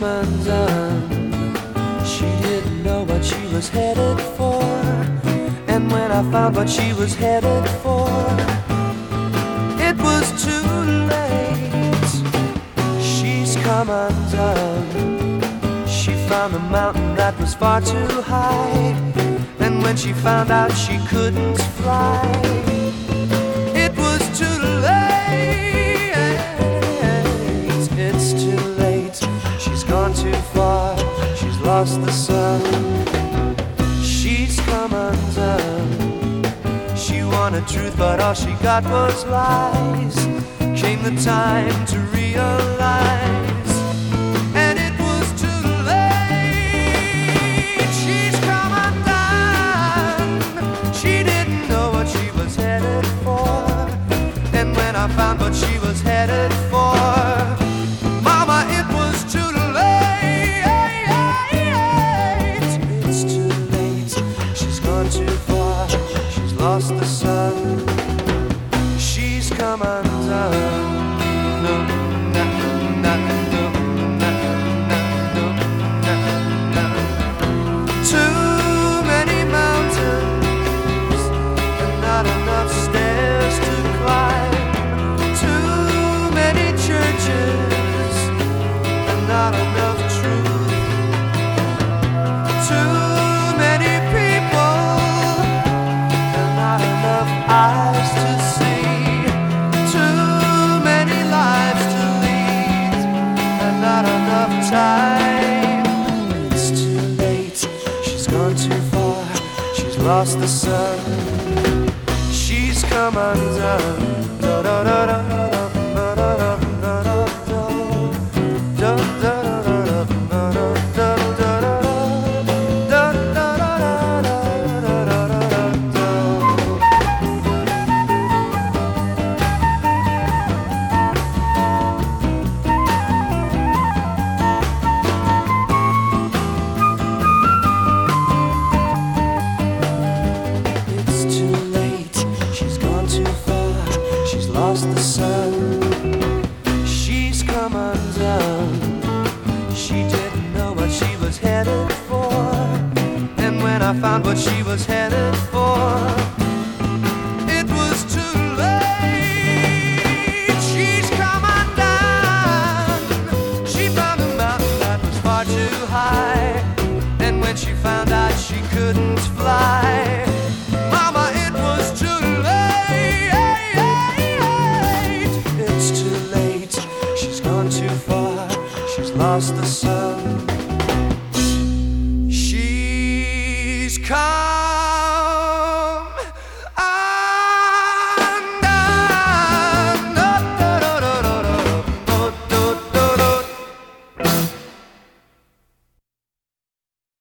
come undone. She didn't know what she was headed for, and when I found what she was headed for, it was too late. She's come undone. She found a mountain that was far too high, and when she found out she couldn't fly, it was too late. It's too late. She's gone too far. She's lost the sun. She's come undone. She wanted truth, but all she got was lies. Came the time to realize, and it was too late. She's come undone. She didn't know what she was headed for, and when I found what she was headed for, mama, it was too late. It's too late. She's gone too far. She's lost the sun. She's come undone. No, no, no, no, no, no, no, no. Too many mountains and not enough stairs to climb. Too many churches and not enough truth. Too many people and not enough eyes to see. Too many lives to lead and not enough time. It's too late. She's gone too far. She's lost the sun. She's come undone. Da da da da da da da da da da da lost the sun. She's come undone. She didn't know what she was headed for, and when I found what she was headed for, it was too late. She's come undone. She found a mountain that was far too high, and when she found out she couldn't fly, mama, it was too late. It's too late. She's gone too far. She's lost the sun. She's come